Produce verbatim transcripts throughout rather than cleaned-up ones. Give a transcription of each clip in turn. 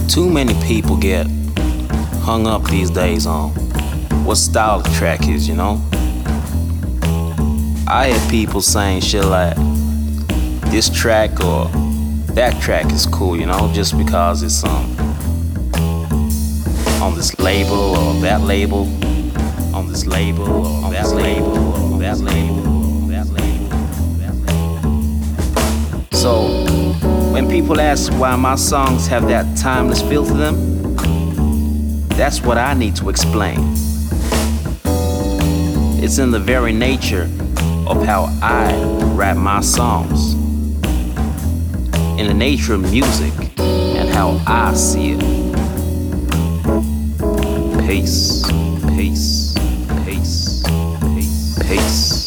Too many people get hung up these days on what style the track is, you know? I hear people saying shit like, this track or that track is cool, you know, just because it's um, on this label or that label, on this label or on that label or that label or that label, that label. So, when people ask why my songs have that timeless feel to them, that's what I need to explain. It's in the very nature of how I rap my songs, in the nature of music and how I see it. Peace, peace, peace, peace, peace.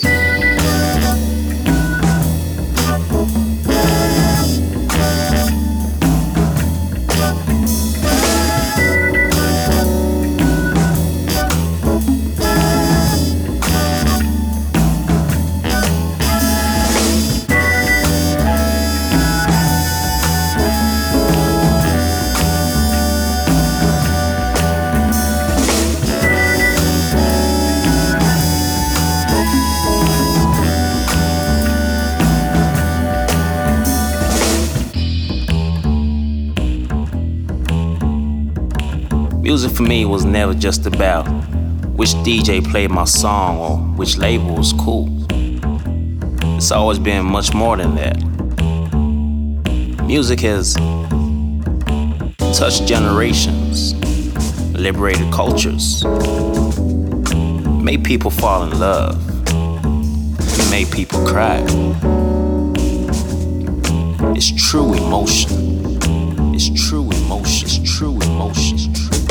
Music for me was never just about which D J played my song or which label was cool. It's always been much more than that. Music has touched generations, liberated cultures, made people fall in love, made people cry. It's true emotion. It's true emotion. It's true emotion. It's true.